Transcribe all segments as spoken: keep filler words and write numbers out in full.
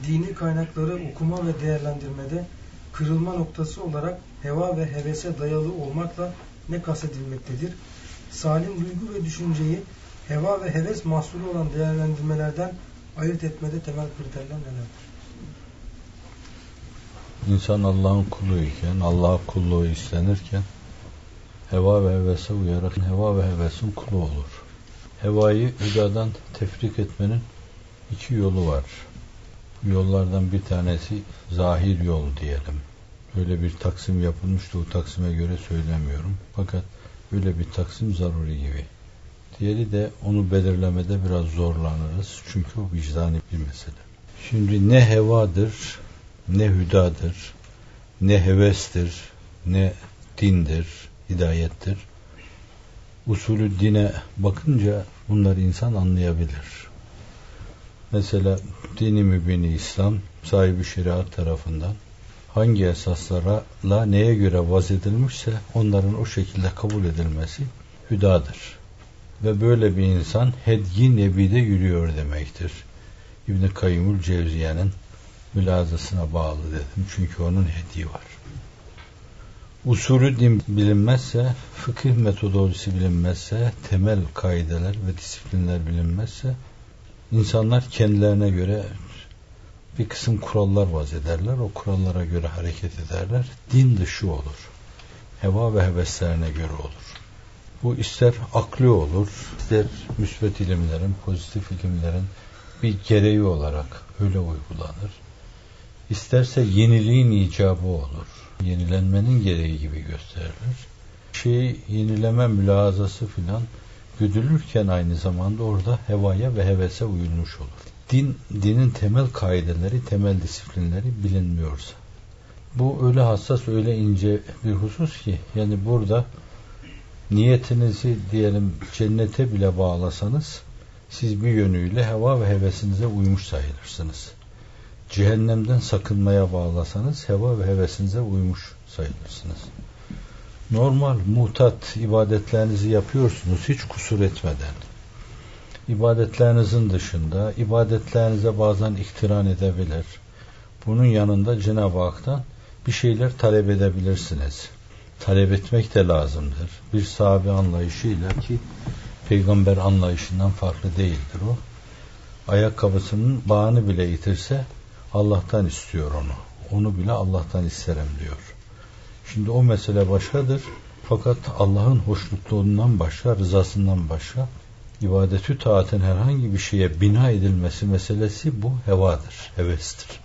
dini kaynakları okuma ve değerlendirmede kırılma noktası olarak heva ve hevese dayalı olmakla ne kastedilmektedir? Salim duygu ve düşünceyi heva ve heves mahsulü olan değerlendirmelerden ayırt etmede temel kriterler nelerdir? İnsan Allah'ın kuluyken, Allah'a kulluğu istenirken heva ve hevese uyarak heva ve hevesin kulu olur. Hevayı hüdadan tefrik etmenin iki yolu var. Yollardan bir tanesi zahir yol diyelim. Öyle bir taksim yapılmıştı, o taksime göre söylemiyorum. Fakat öyle bir taksim zaruri gibi. Diğeri de onu belirlemede biraz zorlanırız. Çünkü o vicdani bir mesele. Şimdi ne hevadır, ne hüdadır, ne hevestir, ne dindir, hidayettir. Usulü dine bakınca bunları insan anlayabilir. Mesela dini mübini İslam sahibi şeriat tarafından hangi esaslarla neye göre vaz edilmişse onların o şekilde kabul edilmesi hüdadır. Ve böyle bir insan hedyi nebide yürüyor demektir. İbn-i Kayyumul Cevziye'nin mülazasına bağlı dedim. Çünkü onun hediyi var. Usulü din bilinmezse, fıkıh metodolojisi bilinmezse, temel kaideler ve disiplinler bilinmezse, insanlar kendilerine göre bir kısım kurallar vaz ederler. O kurallara göre hareket ederler. Din dışı olur. Heva ve heveslerine göre olur. Bu ister akli olur, ister müsbet ilimlerin, pozitif ilimlerin bir gereği olarak öyle uygulanır. İsterse yeniliğin icabı olur. Yenilenmenin gereği gibi gösterilir. Şey yenileme mülazası filan güdülürken aynı zamanda orada hevaya ve hevese uyulmuş olur. Din, dinin temel kaideleri, temel disiplinleri bilinmiyorsa. Bu öyle hassas, öyle ince bir husus ki, yani burada niyetinizi diyelim cennete bile bağlasanız, siz bir yönüyle heva ve hevesinize uymuş sayılırsınız. Cehennemden sakınmaya bağlasanız, heva ve hevesinize uymuş sayılırsınız. Normal, mutat ibadetlerinizi yapıyorsunuz hiç kusur etmeden. İbadetlerinizin dışında, ibadetlerinize bazen iktiran edebilir. Bunun yanında Cenab-ı Hak'tan bir şeyler talep edebilirsiniz. Talep etmek de lazımdır. Bir sahabe anlayışıyla, ki peygamber anlayışından farklı değildir o. Ayakkabısının bağını bile yitirse Allah'tan istiyor onu. Onu bile Allah'tan isterim diyor. Şimdi o mesele başkadır. Fakat Allah'ın hoşnutluğundan başka, rızasından başka ibadetü taatin herhangi bir şeye bina edilmesi meselesi bu hevadır, hevestir.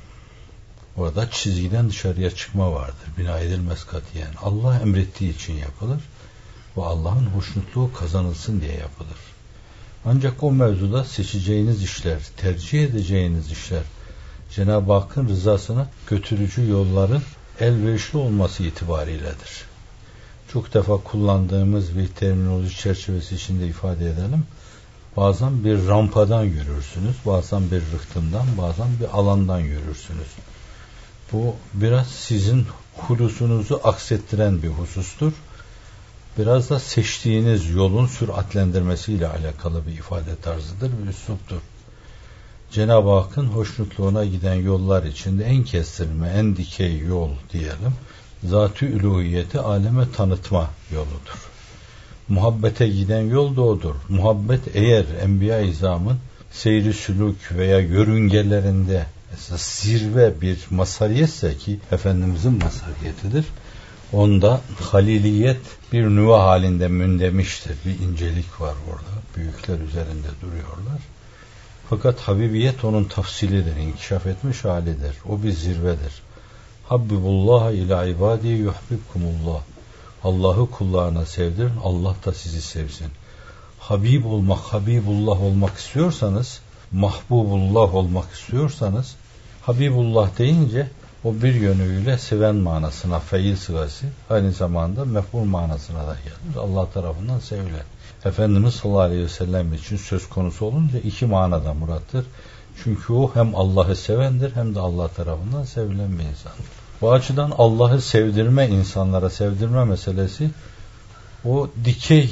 Orada çizgiden dışarıya çıkma vardır. Bina edilmez katiyen. Allah emrettiği için yapılır. ve Allah'ın hoşnutluğu kazanılsın diye yapılır. Ancak o mevzuda seçeceğiniz işler, tercih edeceğiniz işler, Cenab-ı Hakk'ın rızasına götürücü yolların elverişli olması itibariyledir. Çok defa kullandığımız bir terminoloji çerçevesi içinde ifade edelim. Bazen bir rampadan yürürsünüz, bazen bir rıhtımdan, bazen bir alandan yürürsünüz. Bu biraz sizin hulusunuzu aksettiren bir husustur. Biraz da seçtiğiniz yolun süratlendirmesiyle alakalı bir ifade tarzıdır, bir üsluptur. Cenab-ı Hakk'ın hoşnutluğuna giden yollar içinde en kestirme, en dikey yol diyelim, zat-ı üluhiyeti aleme tanıtma yoludur. Muhabbete giden yol da odur. Muhabbet eğer Enbiya-i İzam'ın seyri sülük veya yörüngelerinde zirve bir mazhariyetse, ki Efendimizin mazhariyetidir, onda haliliyet bir nüve halinde mündemiştir. Bir incelik var orada. Büyükler üzerinde duruyorlar. Fakat Habibiyet onun tafsilidir, inkişaf etmiş halidir. O bir zirvedir. Habbibullah ila ibadi yuhbibkumullah. Allah'ı kullarına sevdirin, Allah da sizi sevsin. Habib olmak, Habibullah olmak istiyorsanız, Mahbubullah olmak istiyorsanız, Habibullah deyince o bir yönüyle seven manasına, feil sırası, aynı zamanda mef'ul manasına da gelir. Allah tarafından sevilen. Efendimiz sallallahu aleyhi ve sellem için söz konusu olunca iki manada murattır. Çünkü o hem Allah'ı sevendir hem de Allah tarafından sevilen bir insandır. Bu açıdan Allah'ı sevdirme, insanlara sevdirme meselesi o dikey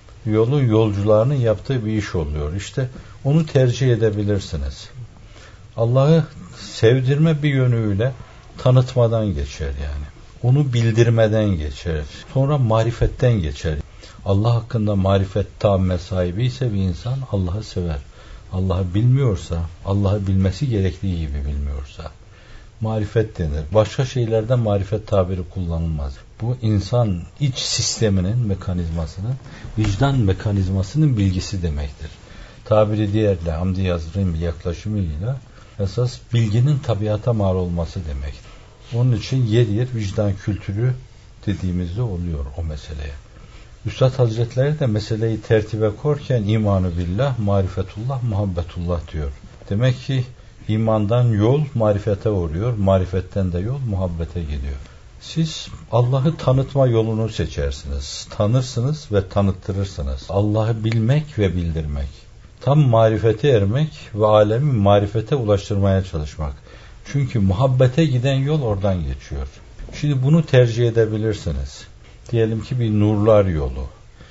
yolun yolcularının yaptığı bir iş oluyor. İşte onu tercih edebilirsiniz. Allah'ı sevdirme bir yönüyle tanıtmadan geçer yani. Onu bildirmeden geçer. Sonra marifetten geçer. Allah hakkında marifet tamme sahibi ise bir insan Allah'ı sever. Allah'ı bilmiyorsa, Allah'ı bilmesi gerektiği gibi bilmiyorsa marifet denir. Başka şeylerden marifet tabiri kullanılmaz. Bu insan iç sisteminin mekanizmasının, vicdan mekanizmasının bilgisi demektir. Tabiri diğerle Hamdi Yazır'ın yaklaşımıyla esas bilginin tabiata mal olması demektir. Onun için yer yer vicdan kültürü dediğimizde oluyor o meseleye. Üstad Hazretleri de meseleyi tertibe korken imanı billah, marifetullah, muhabbetullah diyor. Demek ki imandan yol marifete uğruyor, marifetten de yol muhabbete gidiyor. Siz Allah'ı tanıtma yolunu seçersiniz. Tanırsınız ve tanıttırırsınız. Allah'ı bilmek ve bildirmek. Tam marifete ermek ve alemi marifete ulaştırmaya çalışmak. Çünkü muhabbete giden yol oradan geçiyor. Şimdi bunu tercih edebilirsiniz. Diyelim ki bir nurlar yolu.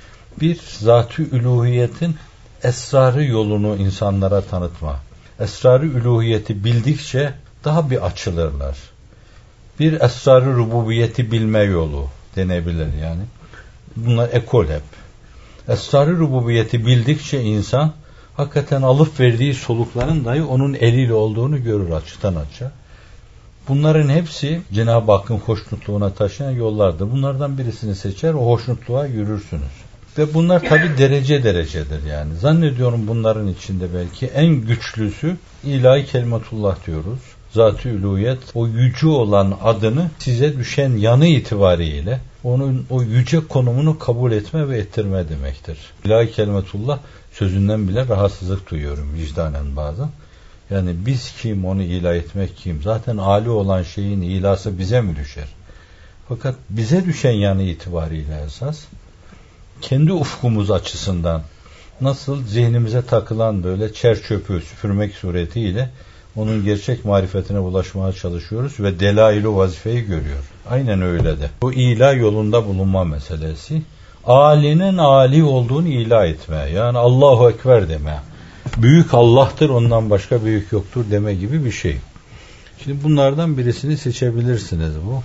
Bir zat-ı üluhiyetin esrarı yolunu insanlara tanıtma. Esrar-ı üluhiyeti bildikçe daha bir açılırlar. Bir esrar-ı rububiyeti bilme yolu denebilir yani. Bunlar ekol hep. Esrar-ı rububiyeti bildikçe insan hakikaten alıp verdiği solukların dahi onun eliyle olduğunu görür açıdan açığa. Bunların hepsi Cenab-ı Hakk'ın hoşnutluğuna taşıyan yollardır. Bunlardan birisini seçer, o hoşnutluğa yürürsünüz. Ve bunlar tabi derece derecedir yani. Zannediyorum bunların içinde belki en güçlüsü ilahi kelimetullah diyoruz. Zat-ı uluhiyet, o yüce olan adını size düşen yanı itibariyle onun o yüce konumunu kabul etme ve ettirme demektir. İlahi kelimetullah sözünden bile rahatsızlık duyuyorum vicdanen bazen. Yani biz kim, onu ilah etmek kim? Zaten âli olan şeyin ilası bize mi düşer? Fakat bize düşen yanı itibariyle esas kendi ufkumuz açısından nasıl zihnimize takılan böyle çer çöpü süpürmek suretiyle onun gerçek marifetine ulaşmaya çalışıyoruz ve delail-i vazifeyi görüyor. Aynen öyle de. Bu ilah yolunda bulunma meselesi, âlinin âli olduğunu ilah etme. Yani Allahu Ekber deme. Büyük Allah'tır, ondan başka büyük yoktur deme gibi bir şey. Şimdi bunlardan birisini seçebilirsiniz bu.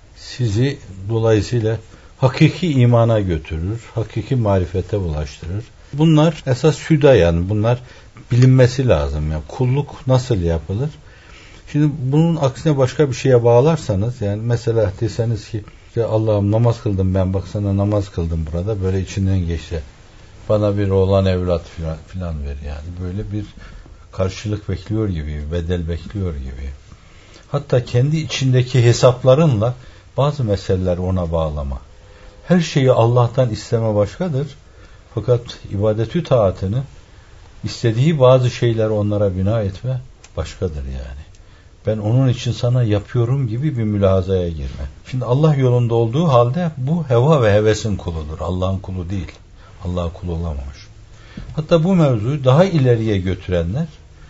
Sizi dolayısıyla hakiki imana götürür, hakiki marifete ulaştırır. Bunlar esas hüda yani bunlar bilinmesi lazım. Yani kulluk nasıl yapılır? Şimdi bunun aksine başka bir şeye bağlarsanız yani mesela deseniz ki işte Allah'ım namaz kıldım ben bak sana namaz kıldım burada böyle içinden geçti. Bana bir oğlan evlat filan, filan ver yani. Böyle bir karşılık bekliyor gibi, bedel bekliyor gibi. Hatta kendi içindeki hesaplarınla bazı meseleler ona bağlama. Her şeyi Allah'tan isteme başkadır. Fakat ibadetü taatını istediği bazı şeyler onlara bina etme başkadır yani. Ben onun için sana yapıyorum gibi bir mülahazaya girme. Şimdi Allah yolunda olduğu halde bu heva ve hevesin kuludur. Allah'ın kulu değil. Allah'a kul olamamış. Hatta bu mevzuyu daha ileriye götürenler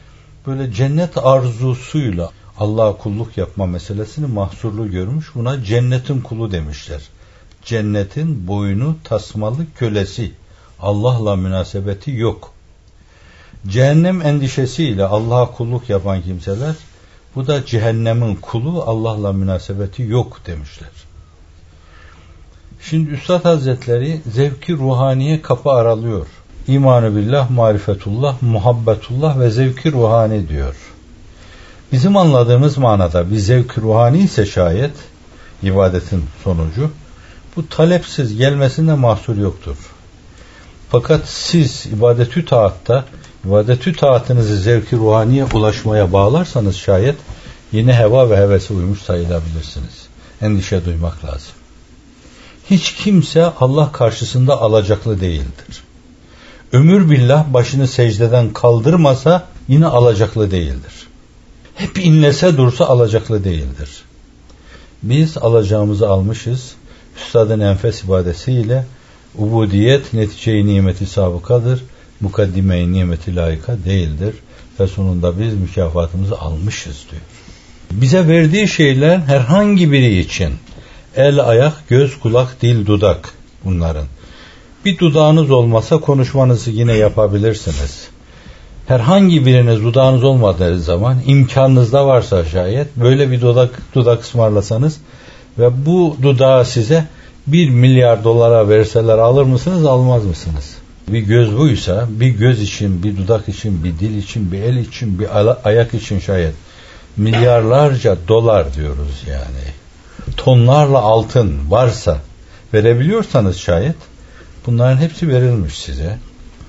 böyle cennet arzusuyla Allah'a kulluk yapma meselesini mahsurlu görmüş. Buna cennetin kulu demişler. Cennetin boynu tasmalı kölesi. Allah'la münasebeti yok. Cehennem endişesiyle Allah'a kulluk yapan kimseler bu da cehennemin kulu Allah'la münasebeti yok demişler. Şimdi Üstad Hazretleri zevki ruhaniye kapı aralıyor. İmanı billah, marifetullah, muhabbetullah ve zevki ruhani diyor. Bizim anladığımız manada bir zevki ruhani ise şayet ibadetin sonucu bu talepsiz gelmesinde mahsur yoktur. Fakat siz ibadetü taatta ibadetü taatınızı zevki ruhaniye ulaşmaya bağlarsanız şayet yine heva ve hevese uymuş sayılabilirsiniz. Endişe duymak lazım. Hiç kimse Allah karşısında alacaklı değildir. Ömür billah başını secdeden kaldırmasa yine alacaklı değildir. Hep inlese dursa alacaklı değildir. Biz alacağımızı almışız. Üstadın enfes ibadesiyle ubudiyet netice-i nimeti sabıkadır. Mukaddime-i nimeti layıka değildir. Ve sonunda biz mükafatımızı almışız diyor. Bize verdiği şeyler herhangi biri için el, ayak, göz, kulak, dil, dudak bunların. Bir dudağınız olmasa konuşmanızı yine yapabilirsiniz. Herhangi biriniz dudağınız olmadığı zaman, imkanınızda varsa şayet böyle bir dudak, dudak ısmarlasanız ve bu dudağı size bir milyar dolara verseler alır mısınız, almaz mısınız? Bir göz buysa, bir göz için, bir dudak için, bir dil için, bir el için, bir ayak için şayet milyarlarca dolar diyoruz yani. Tonlarla altın varsa, verebiliyorsanız şayet, bunların hepsi verilmiş size.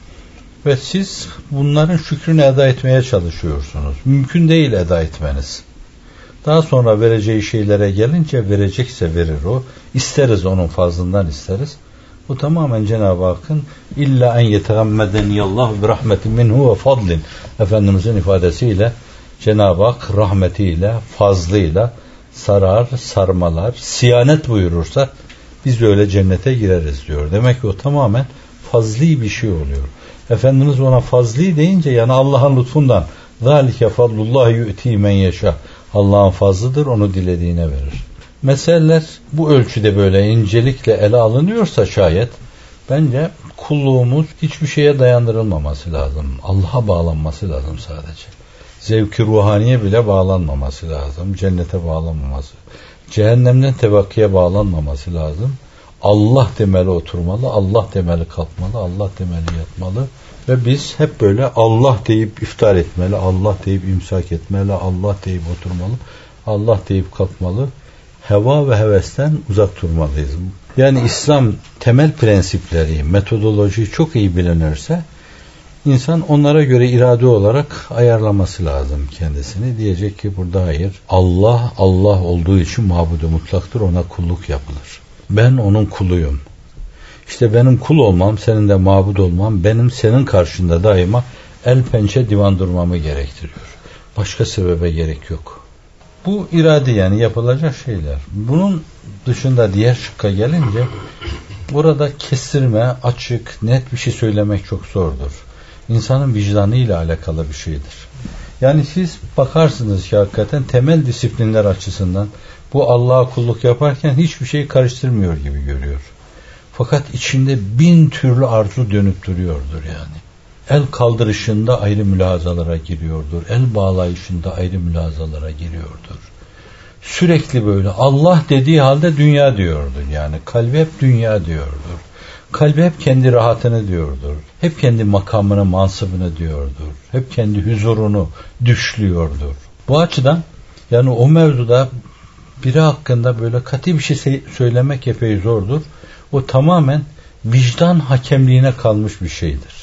Ve siz bunların şükrünü eda etmeye çalışıyorsunuz. Mümkün değil eda etmeniz. Daha sonra vereceği şeylere gelince verecekse verir o. İsteriz onun fazlından isteriz. Bu tamamen Cenab-ı Hakk'ın illa en yetegammedeniyallahu bi rahmetin minhu ve fadlin. Efendimizin ifadesiyle Cenab-ı Hak rahmetiyle, fazlıyla sarar, sarmalar, siyanet buyurursa biz de öyle cennete gireriz diyor. Demek ki o tamamen fazli bir şey oluyor. Efendimiz ona fazli deyince yani Allah'ın lütfundan zalike fadlullahi yu'ti men yeşâ. Allah'ın fazlıdır, onu dilediğine verir. Meseleler bu ölçüde böyle incelikle ele alınıyorsa şayet bence kulluğumuz hiçbir şeye dayandırılmaması lazım. Allah'a bağlanması lazım sadece. Zevk-i ruhaniye bile bağlanmaması lazım. Cennete bağlanmaması. Cehennemden tevakkiye bağlanmaması lazım. Allah temeli oturmalı, Allah temeli kalkmalı, Allah temeli yatmalı ve biz hep böyle Allah deyip iftar etmeli, Allah deyip imsak etmeli, Allah deyip oturmalı, Allah deyip kalkmalı. Heva ve hevesten uzak durmalıyız. Yani İslam temel prensipleri, metodoloji çok iyi bilinirse insan onlara göre irade olarak ayarlaması lazım kendisini. Diyecek ki burada hayır, Allah Allah olduğu için mabud-u mutlaktır, ona kulluk yapılır. Ben onun kuluyum. İşte benim kul olmam, senin de mabud olmam, benim senin karşında daima el pençe divan durmamı gerektiriyor. Başka sebebe gerek yok. Bu irade yani yapılacak şeyler. Bunun dışında diğer şıkka gelince burada kestirme, açık, net bir şey söylemek çok zordur. İnsanın vicdanıyla alakalı bir şeydir. Yani siz bakarsınız ki hakikaten temel disiplinler açısından bu Allah'a kulluk yaparken hiçbir şey karıştırmıyor gibi görüyor. Fakat içinde bin türlü arzu dönüp duruyordur yani. El kaldırışında ayrı mülahazalara giriyordur. El bağlayışında ayrı mülahazalara giriyordur. Sürekli böyle Allah dediği halde dünya diyordur. Yani kalbi hep dünya diyordur. Kalbi hep kendi rahatını diyordur. Hep kendi makamını, mansıbını diyordur. Hep kendi huzurunu düşlüyordur. Bu açıdan yani o mevzuda biri hakkında böyle katı bir şey söylemek epey zordur. O tamamen vicdan hakemliğine kalmış bir şeydir.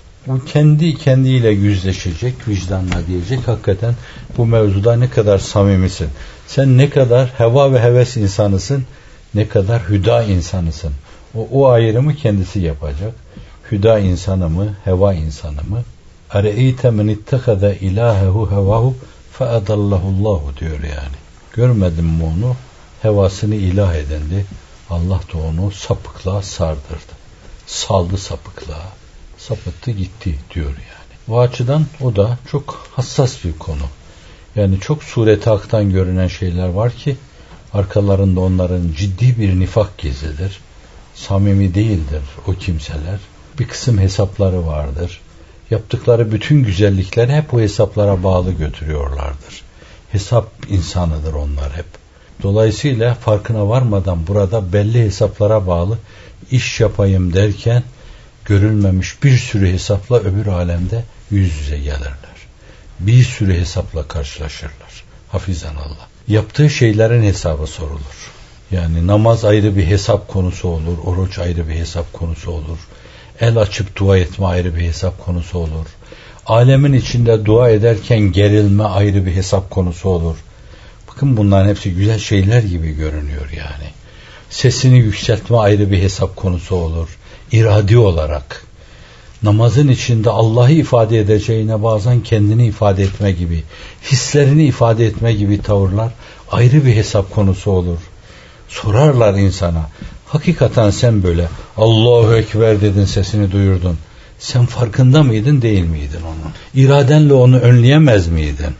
O kendi kendiyle yüzleşecek, vicdanla diyecek hakikaten bu mevzuda ne kadar samimisin. Sen ne kadar heva ve heves insanısın, ne kadar hüda insanısın. O, o ayrımı kendisi yapacak. Hüda insanı mı, heva insanı mı? Are'eyte men ittehada ilahehu hevahu feedallahullahu diyor yani. Görmedin mi onu? Hevasını ilah edendi. Allah da onu sapıklığa sardırdı. Saldı sapıklığa. Sapıttı gitti diyor yani. Bu açıdan o da çok hassas bir konu. Yani çok sureti haktan görünen şeyler var ki arkalarında onların ciddi bir nifak gizlidir. Samimi değildir o kimseler. Bir kısım hesapları vardır. Yaptıkları bütün güzellikleri hep o hesaplara bağlı götürüyorlardır. Hesap insanıdır onlar hep. Dolayısıyla farkına varmadan burada belli hesaplara bağlı iş yapayım derken görülmemiş bir sürü hesapla öbür alemde yüz yüze gelirler. Bir sürü hesapla karşılaşırlar. Hafizanallah. Yaptığı şeylerin hesabı sorulur. Yani namaz ayrı bir hesap konusu olur, oruç ayrı bir hesap konusu olur. El açıp dua etme ayrı bir hesap konusu olur. Alemin içinde dua ederken gerilme ayrı bir hesap konusu olur. Bakın bunların hepsi güzel şeyler gibi görünüyor yani. Sesini yükseltme ayrı bir hesap konusu olur. İradi olarak. Namazın içinde Allah'ı ifade edeceğine bazen kendini ifade etme gibi, hislerini ifade etme gibi tavırlar ayrı bir hesap konusu olur. Sorarlar insana, hakikaten sen böyle Allahu Ekber dedin, sesini duyurdun. Sen farkında mıydın, değil miydin onun? İradenle onu önleyemez miydin?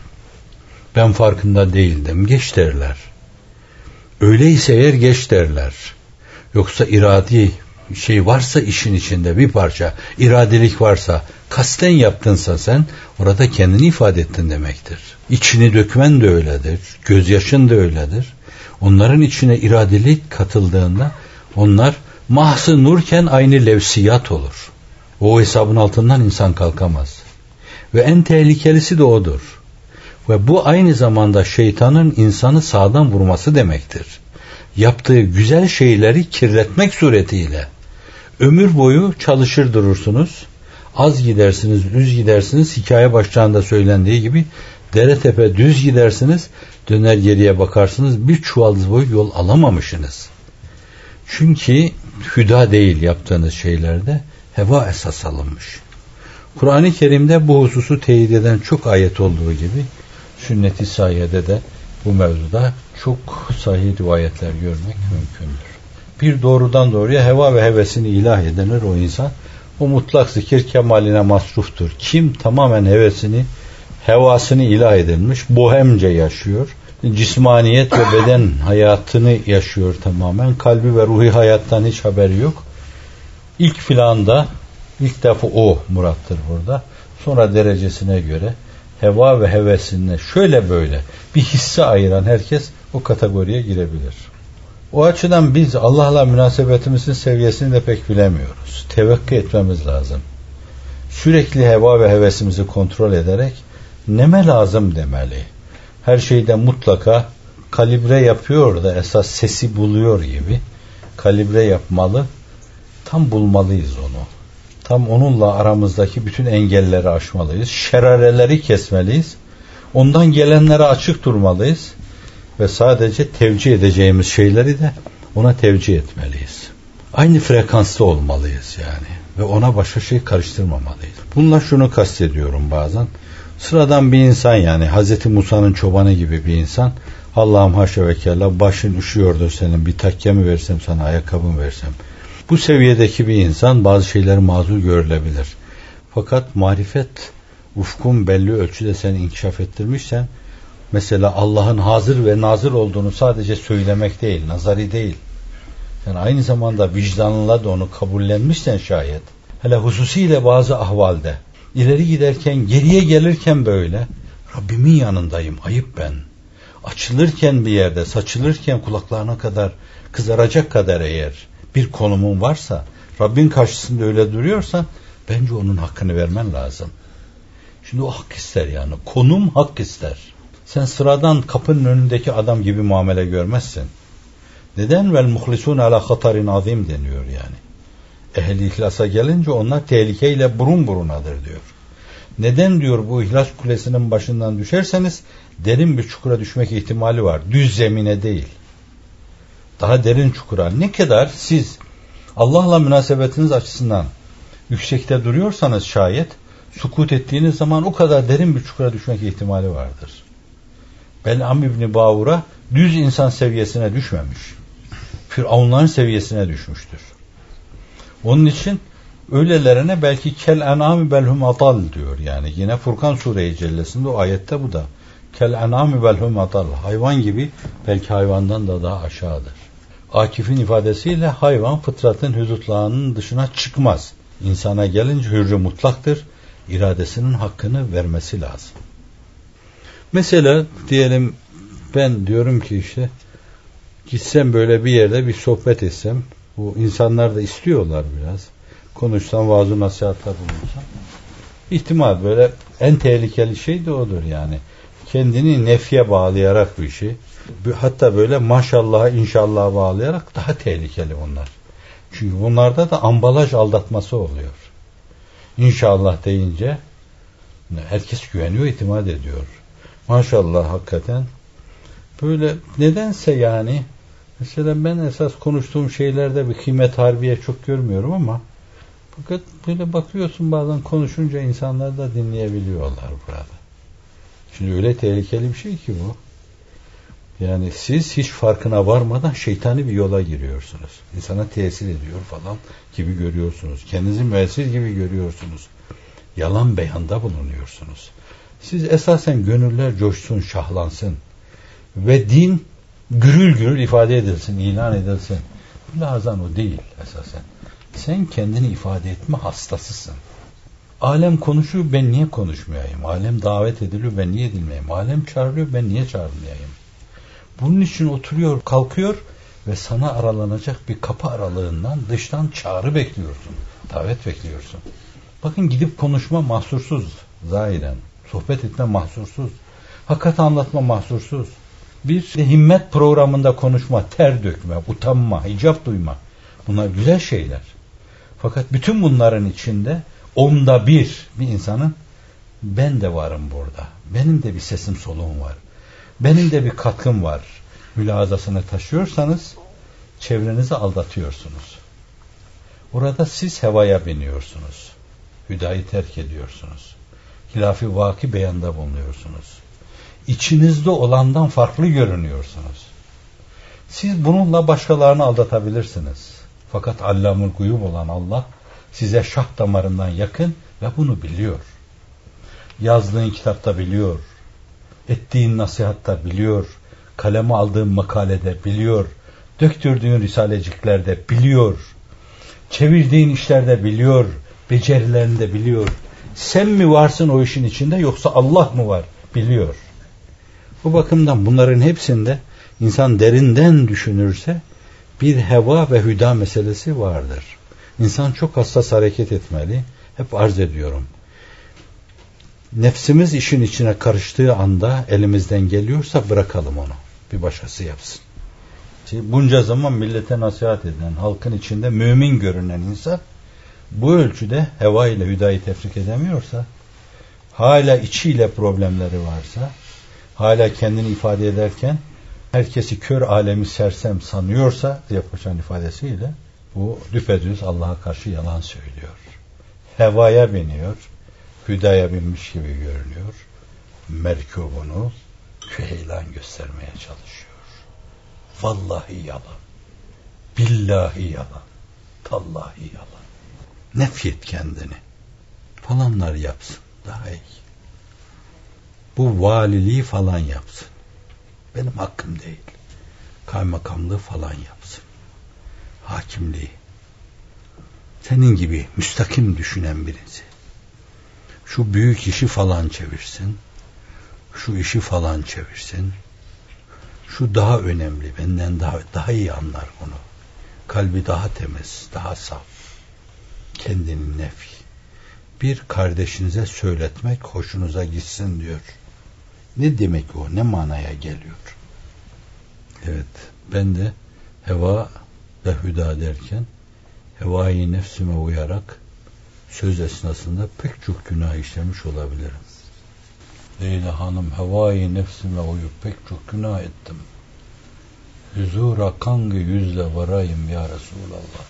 Ben farkında değildim. Geç derler. Öyleyse eğer geç derler. Yoksa iradi şey varsa işin içinde bir parça, iradelik varsa Kasten yaptınsa sen orada kendini ifade ettin demektir. İçini dökmen de öyledir. Gözyaşın da öyledir. Onların içine iradelik katıldığında onlar mahzı nurken aynı levsiyat olur. O hesabın altından insan kalkamaz. Ve en tehlikelisi de odur. Ve bu aynı zamanda şeytanın insanı sağdan vurması demektir. Yaptığı güzel şeyleri kirletmek suretiyle. Ömür boyu çalışır durursunuz. Az gidersiniz, düz gidersiniz. Hikaye başlarında söylendiği gibi dere tepe düz gidersiniz. Döner geriye bakarsınız. Bir çuvaldız boyu yol alamamışsınız. Çünkü hüda değil yaptığınız şeylerde. Heva esas alınmış. Kur'an-ı Kerim'de bu hususu teyit eden çok ayet olduğu gibi sünnet-i sahiyyede de bu mevzuda çok sahih rivayetler görmek mümkündür. Bir doğrudan doğruya heva ve hevesini ilah edenir o insan. O mutlak zikir kemaline masruftur. Kim tamamen hevesini, hevasını ilah edilmiş, bohemce yaşıyor. Cismaniyet ve beden hayatını yaşıyor tamamen. Kalbi ve ruhi hayattan hiç haberi yok. İlk planda, ilk defa o murattır burada. Sonra derecesine göre heva ve hevesine şöyle böyle bir hisse ayıran herkes o kategoriye girebilir. O açıdan biz Allah'la münasebetimizin seviyesini de pek bilemiyoruz. Tevekkü etmemiz lazım. Sürekli heva ve hevesimizi kontrol ederek neme lazım demeli. Her şeyde mutlaka kalibre yapıyor da esas sesi buluyor gibi kalibre yapmalı. Tam bulmalıyız onu. Tam onunla aramızdaki bütün engelleri aşmalıyız. Şerareleri kesmeliyiz. Ondan gelenlere açık durmalıyız. Ve sadece tevcih edeceğimiz şeyleri de ona tevcih etmeliyiz. Aynı frekansta olmalıyız yani. Ve ona başka şey karıştırmamalıyız. Bununla şunu kastediyorum bazen. Sıradan bir insan yani Hazreti Musa'nın çobanı gibi bir insan. Allah'ım haşa ve kella başın üşüyordur senin, bir takke mi versem sana, ayakkabı mı versem. Bu seviyedeki bir insan bazı şeyleri mazur görülebilir. Fakat marifet ufkun belli ölçüde seni inkişaf ettirmişsen, mesela Allah'ın hazır ve nazır olduğunu sadece söylemek değil, nazari değil. Sen aynı zamanda vicdanınla da onu kabullenmişsen şayet, hele hususiyle bazı ahvalde, ileri giderken, geriye gelirken böyle, Rabbimin yanındayım, ayıp ben. Açılırken bir yerde, saçılırken kulaklarına kadar, kızaracak kadar eğer bir konumun varsa, Rabbin karşısında öyle duruyorsan, bence onun hakkını vermen lazım. Şimdi o hak ister yani, konum hak ister. Sen sıradan kapının önündeki adam gibi muamele görmezsin. Neden? Vel muhlisun ala hatarin azim deniyor yani. Ehli ihlasa gelince onlar tehlikeyle burun burunadır diyor. Neden diyor bu ihlas kulesinin başından düşerseniz derin bir çukura düşmek ihtimali var. Düz zemine değil. Daha derin çukura. Ne kadar siz Allah'la münasebetiniz açısından yüksekte duruyorsanız şayet sukut ettiğiniz zaman o kadar derin bir çukura düşmek ihtimali vardır. Bel'am İbni Bağur'a düz insan seviyesine düşmemiş. Firavunların seviyesine düşmüştür. Onun için öylelerine belki kel en'ami belhum atal diyor yani. Yine Furkan Sure-i Cellesi'nde o ayette bu da. Kel en'ami belhum atal. Hayvan gibi belki hayvandan da daha aşağıdır. Akif'in ifadesiyle hayvan fıtratın hudutlarının dışına çıkmaz. İnsana gelince hürrü mutlaktır. İradesinin hakkını vermesi lazım. Mesela diyelim ben diyorum ki işte gitsem böyle bir yerde bir sohbet etsem, bu insanlar da istiyorlar biraz. Konuşsam, vaaz-ı nasihatta bulunsam. İhtimal böyle en tehlikeli şey de odur yani. Kendini nefye bağlayarak bir şey. Hatta böyle maşallah'a, inşallah'a bağlayarak daha tehlikeli onlar. Çünkü bunlarda da ambalaj aldatması oluyor. İnşallah deyince herkes güveniyor, itimat ediyor. Maşallah hakikaten. Böyle nedense yani mesela ben esas konuştuğum şeylerde bir kıymet harbiye çok görmüyorum ama fakat böyle bakıyorsun bazen konuşunca insanlar da dinleyebiliyorlar burada. Şimdi öyle tehlikeli bir şey ki bu. Yani siz hiç farkına varmadan şeytani bir yola giriyorsunuz. İnsana tesir ediyor falan gibi görüyorsunuz. Kendinizi müessir gibi görüyorsunuz. Yalan beyanda bulunuyorsunuz. Siz esasen gönüller coşsun, şahlansın. Ve din gürül gürül ifade edilsin, ilan edilsin. Lazan o değil esasen. Sen kendini ifade etme hastasısın. Alem konuşuyor, ben niye konuşmayayım? Alem davet ediliyor, ben niye edilmeyeyim? Alem çağırıyor, ben niye çağırmayayım? Bunun için oturuyor, kalkıyor ve sana aralanacak bir kapı aralığından dıştan çağrı bekliyorsun. Davet bekliyorsun. Bakın, gidip konuşma mahsursuz zahiren. Sohbet etme mahsursuz. Hakikat anlatma mahsursuz. Bir himmet programında konuşma, ter dökme, utanma, hicap duyma. Bunlar güzel şeyler. Fakat bütün bunların içinde onda bir bir insanın ben de varım burada. Benim de bir sesim soluğum var. Benim de bir katkım var. Mülahazasını taşıyorsanız çevrenizi aldatıyorsunuz. Orada siz hevaya biniyorsunuz. Hüdayı terk ediyorsunuz. Hilaf-ı vaki beyanda bulunuyorsunuz. İçinizde olandan farklı görünüyorsunuz. Siz bununla başkalarını aldatabilirsiniz. Fakat Allamul Guyub olan Allah size şah damarından yakın ve bunu biliyor. Yazdığın kitapta biliyor. Ettiğin nasihatta biliyor. Kaleme aldığın makalede biliyor. Döktürdüğün risaleciklerde biliyor. Çevirdiğin işlerde biliyor. Becerilerini de biliyor. Sen mi varsın o işin içinde, yoksa Allah mı var? Biliyor. Bu bakımdan bunların hepsinde insan derinden düşünürse bir heva ve hüda meselesi vardır. İnsan çok hassas hareket etmeli. Hep arz ediyorum. Nefsimiz işin içine karıştığı anda elimizden geliyorsa bırakalım onu. Bir başkası yapsın. Bunca zaman millete nasihat eden, halkın içinde mümin görünen insan bu ölçüde heva ile hüdayı tefrik edemiyorsa, hala içiyle problemleri varsa, hala kendini ifade ederken herkesi kör alemi sersem sanıyorsa, Ziyapaşa'nın ifadesiyle, bu düpedüz Allah'a karşı yalan söylüyor. Hevaya biniyor, hüdaya binmiş gibi görünüyor. Merkubunu küheylan göstermeye çalışıyor. Vallahi yalan, billahi yalan, tallahi yalan. Nefret kendini. Falanlar yapsın, daha iyi. Bu valiliği falan yapsın. Benim hakkım değil. Kaymakamlığı falan yapsın. Hakimliği. Senin gibi müstakim düşünen birisi. Şu büyük işi falan çevirsin. Şu işi falan çevirsin. Şu daha önemli, benden daha daha iyi anlar onu. Kalbi daha temiz, daha saf. Kendini nefi. Bir kardeşinize söyletmek hoşunuza gitsin diyor. Ne demek o? Ne manaya geliyor? Evet, ben de heva ve hüda derken hevai nefsime uyarak söz esnasında pek çok günah işlemiş olabilirim. Leyla Hanım, hevai nefsime uyup pek çok günah ettim. Huzura kangı yüzle varayım ya Resulallah.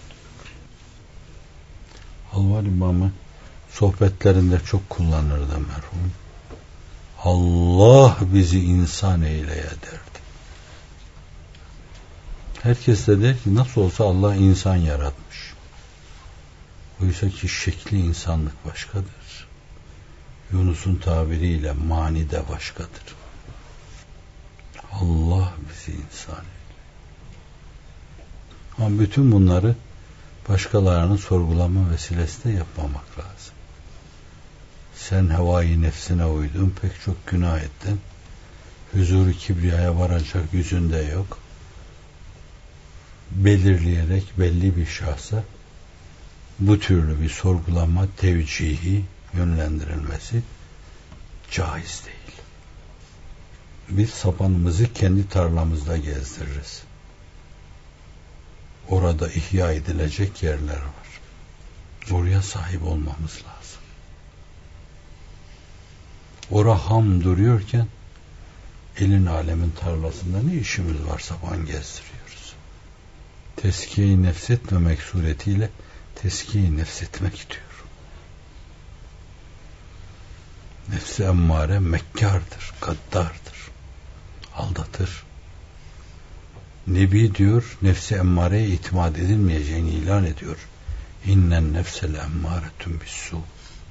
Halvar İmamı sohbetlerinde çok kullanırdı merhum. Allah bizi insan eyleye derdi. Herkes de der ki nasıl olsa Allah insan yaratmış. Oysa ki şekli insanlık başkadır. Yunus'un tabiriyle mani de başkadır. Allah bizi insan eyleye. Ama bütün bunları başkalarının sorgulama vesilesi de yapmamak lazım. Sen hevai nefsine uydun, pek çok günah ettin. Huzur-u kibriyaya varacak yüzünde yok. Belirleyerek belli bir şahsa bu türlü bir sorgulama, tevcihi yönlendirilmesi caiz değil. Biz sapanımızı kendi tarlamızda gezdiririz. Orada ihya edilecek yerler var. Oraya sahip olmamız lazım. Ora ham duruyorken elin alemin tarlasında ne işimiz var, sapan gezdiriyoruz. Teskiye-i nefsetmemek suretiyle teskiye-i nefsetmek diyor. Nefsi emmare mekkardır, gaddardır, aldatır. Nebi diyor, nefsi emmareye itimat edilmeyeceğini ilan ediyor. İnnen nefsel emmâretun bis-sû.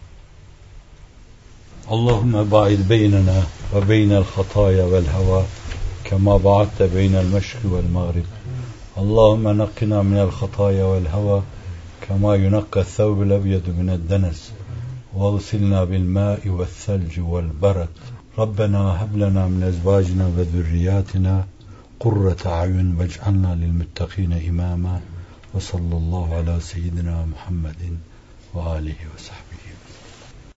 Allahümme ba'id beynena ve beynel hataya vel heva kema ba'atte beynel meşri vel mağrib. Allahümme nakkina minel hataya vel heva kema yunakka thawbul ebyedu mined denes واغسلنا بالماء والثلج والبرد ربنا هب لنا من أزواجنا وذرياتنا قرة أعين واجعلنا للمتقين إماما وصلى الله على سيدنا محمد وآله وصحبه